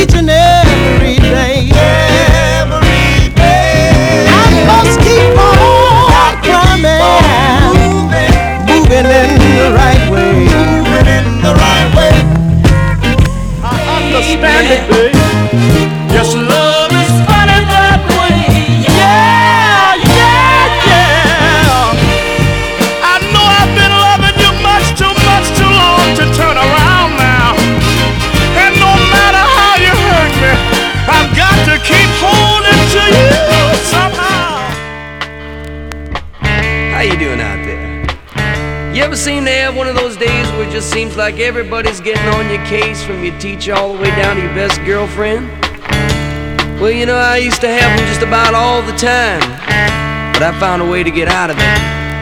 each and every day. Every day. I must keep on climbing, moving in the right way. Moving in the right way. I understand it, babe. Yes, love is funny that way. Yeah, yeah, yeah. I know I've been loving you much too long to turn around now. And no matter how you hurt me, I've got to keep holding to you somehow. How you doing out there? You ever seem to have one of those days where it just seems like everybody's getting on your case, from your teacher all the way down to your best girlfriend? Well, you know, I used to have them just about all the time, but I found a way to get out of it.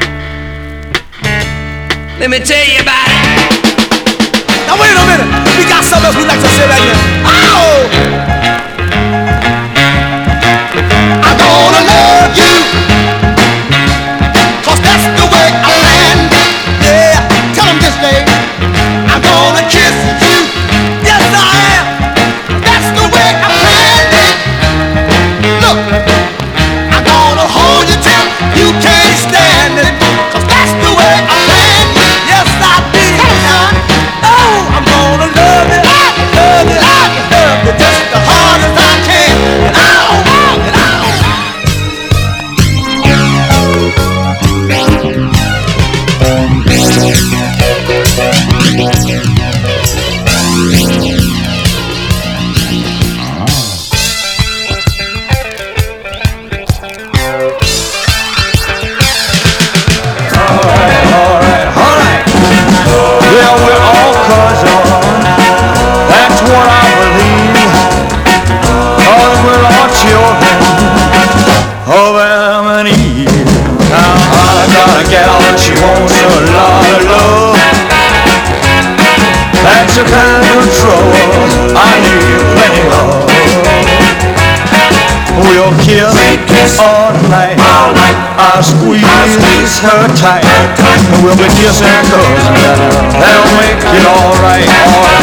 Let me tell you about it. Now wait a minute, we got something else we like to say right here. Oh! I'm gonna love you, 'cause that's the way I planned it. Yeah, tell them this, babe. I'm gonna kiss you. Yes, I am. That's the way I planned it. Look, I'm gonna hold you till you can't stand it, 'cause that's the way I planned it. Yes, I did. Oh, I'm gonna love it, love it, love it just as hard as I can. And Yeah, we're all cousins, that's what I believe, 'cause we're all children of Adam and Eve. Now I got a gal and she wants a lot of love. That's the kind of trouble I need plenty of. We'll kiss all night, I'll squeeze her tight. We'll be kissing cousins, that'll make it all right.